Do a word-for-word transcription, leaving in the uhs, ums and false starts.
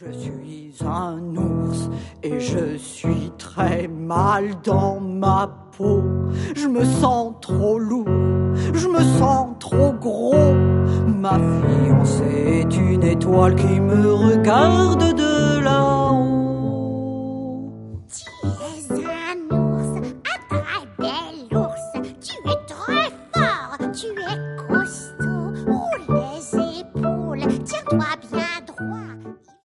Je suis un ours et je suis très mal dans ma peau. Je me sens trop lourd, je me sens trop gros. Ma fiancée est une étoile qui me regarde de